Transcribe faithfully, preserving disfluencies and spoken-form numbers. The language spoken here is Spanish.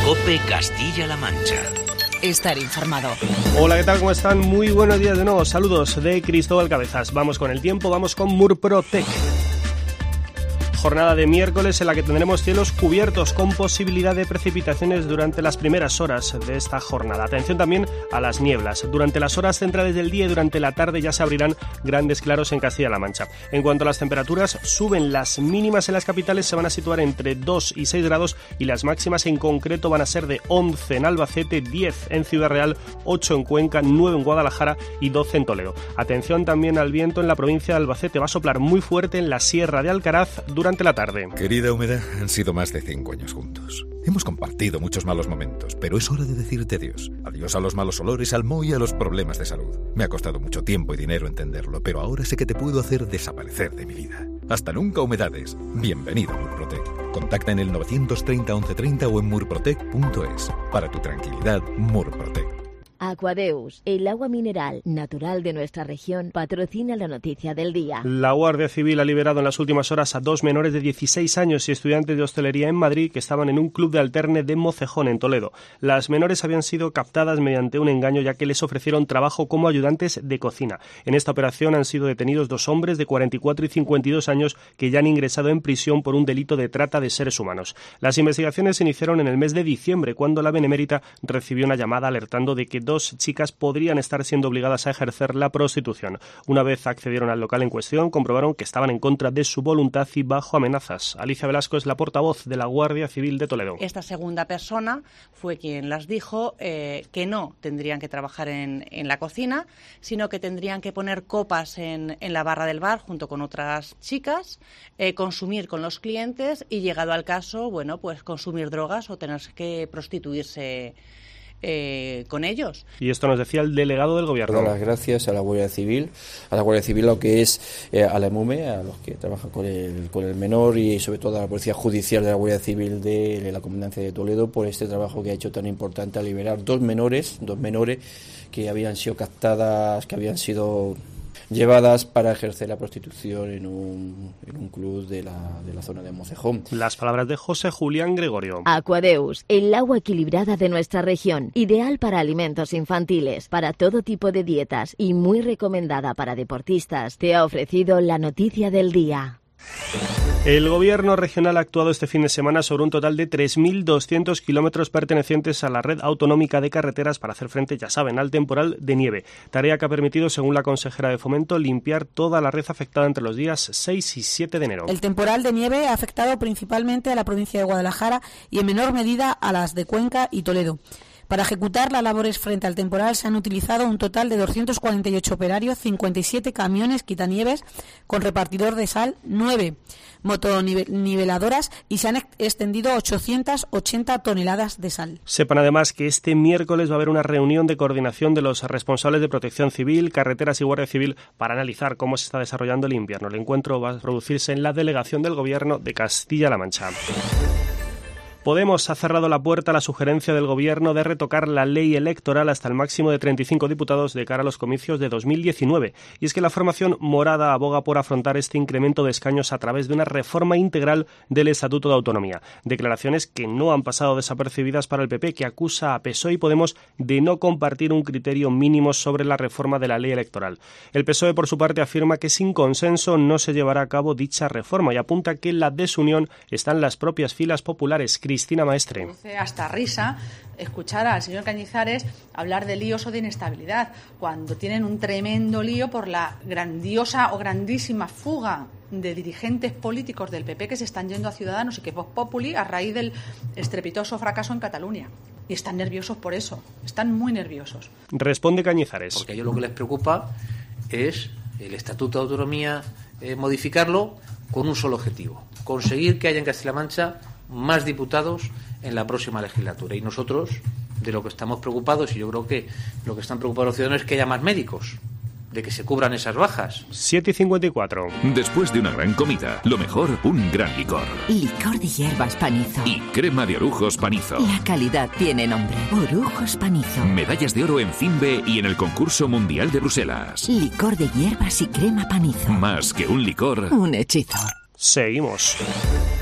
COPE Castilla-La Mancha. Estar informado. Hola, ¿qué tal? ¿Cómo están? Muy buenos días de nuevo. Saludos de Cristóbal Cabezas. Vamos con el tiempo, vamos con Murprotec. Jornada de miércoles en la que tendremos cielos cubiertos con posibilidad de precipitaciones durante las primeras horas de esta jornada. Atención también a las nieblas. Durante las horas centrales del día y durante la tarde ya se abrirán grandes claros en Castilla-La Mancha. En cuanto a las temperaturas, suben las mínimas en las capitales, se van a situar entre dos y seis grados y las máximas en concreto van a ser de once en Albacete, diez en Ciudad Real, ocho en Cuenca, nueve en Guadalajara y doce en Toledo. Atención también al viento en la provincia de Albacete. Va a soplar muy fuerte en la Sierra de Alcaraz durante la tarde. Querida Húmeda, han sido más de cinco años juntos. Hemos compartido muchos malos momentos, pero es hora de decirte adiós. Adiós a los malos olores, al moho y a los problemas de salud. Me ha costado mucho tiempo y dinero entenderlo, pero ahora sé que te puedo hacer desaparecer de mi vida. Hasta nunca, Humedades. Bienvenido a Murprotec. Contacta en el novecientos treinta once treinta o en murprotec punto es. Para tu tranquilidad, Murprotec. Aquadeus, el agua mineral natural de nuestra región, patrocina la noticia del día. La Guardia Civil ha liberado en las últimas horas a dos menores de dieciséis años y estudiantes de hostelería en Madrid que estaban en un club de alterne de Mocejón, en Toledo. Las menores habían sido captadas mediante un engaño ya que les ofrecieron trabajo como ayudantes de cocina. En esta operación han sido detenidos dos hombres de cuarenta y cuatro y cincuenta y dos años que ya han ingresado en prisión por un delito de trata de seres humanos. Las investigaciones se iniciaron en el mes de diciembre, cuando la Benemérita recibió una llamada alertando de que dos chicas podrían estar siendo obligadas a ejercer la prostitución. Una vez accedieron al local en cuestión, comprobaron que estaban en contra de su voluntad y bajo amenazas. Alicia Velasco es la portavoz de la Guardia Civil de Toledo. Esta segunda persona fue quien las dijo eh, que no tendrían que trabajar en, en la cocina, sino que tendrían que poner copas en, en la barra del bar junto con otras chicas, eh, consumir con los clientes y, llegado al caso, bueno, pues consumir drogas o tener que prostituirse Eh, con ellos. Y esto nos decía el delegado del gobierno. Dar las gracias a la Guardia Civil, a la Guardia Civil, lo que es eh, a la EMUME, a los que trabajan con el, con el menor y sobre todo a la Policía Judicial de la Guardia Civil de, de la Comandancia de Toledo por este trabajo que ha hecho tan importante a liberar dos menores, dos menores que habían sido captadas, que habían sido llevadas para ejercer la prostitución en un, en un club de la, de la zona de Mocejón. Las palabras de José Julián Gregorio. Aquadeus, el agua equilibrada de nuestra región, ideal para alimentos infantiles, para todo tipo de dietas y muy recomendada para deportistas, te ha ofrecido la noticia del día. El gobierno regional ha actuado este fin de semana sobre un total de tres mil doscientos kilómetros pertenecientes a la red autonómica de carreteras para hacer frente, ya saben, al temporal de nieve. Tarea que ha permitido, según la consejera de Fomento, limpiar toda la red afectada entre los días seis y siete de enero. El temporal de nieve ha afectado principalmente a la provincia de Guadalajara y en menor medida a las de Cuenca y Toledo. Para ejecutar las labores frente al temporal se han utilizado un total de doscientos cuarenta y ocho operarios, cincuenta y siete camiones quitanieves con repartidor de sal, nueve motoniveladoras y se han extendido ochocientas ochenta toneladas de sal. Sepan además que este miércoles va a haber una reunión de coordinación de los responsables de Protección Civil, Carreteras y Guardia Civil para analizar cómo se está desarrollando el invierno. El encuentro va a producirse en la delegación del Gobierno de Castilla-La Mancha. Podemos ha cerrado la puerta a la sugerencia del Gobierno de retocar la ley electoral hasta el máximo de treinta y cinco diputados de cara a los comicios de dos mil diecinueve. Y es que la formación morada aboga por afrontar este incremento de escaños a través de una reforma integral del Estatuto de Autonomía. Declaraciones que no han pasado desapercibidas para el P P, que acusa a P S O E y Podemos de no compartir un criterio mínimo sobre la reforma de la ley electoral. El P S O E, por su parte, afirma que sin consenso no se llevará a cabo dicha reforma y apunta que en la desunión están las propias filas populares. Cristina Maestre. Hasta risa escuchar al señor Cañizares hablar de líos o de inestabilidad, cuando tienen un tremendo lío por la grandiosa o grandísima fuga de dirigentes políticos del P P que se están yendo a Ciudadanos y que Vox Populi a raíz del estrepitoso fracaso en Cataluña. Y están nerviosos por eso, están muy nerviosos. Responde Cañizares. Porque a ellos lo que les preocupa es el Estatuto de Autonomía, eh, modificarlo con un solo objetivo: conseguir que haya en Castilla-La Mancha más diputados en la próxima legislatura. Y nosotros, de lo que estamos preocupados, y yo creo que lo que están preocupados los ciudadanos, es que haya más médicos, de que se cubran esas bajas. siete y cincuenta y cuatro. Después de una gran comida, lo mejor, un gran licor. Licor de hierbas Panizo. Y crema de Orujos Panizo. La calidad tiene nombre. Orujos Panizo. Medallas de oro en FINBE y en el concurso mundial de Bruselas. Licor de hierbas y crema Panizo. Más que un licor, un hechizo. Seguimos.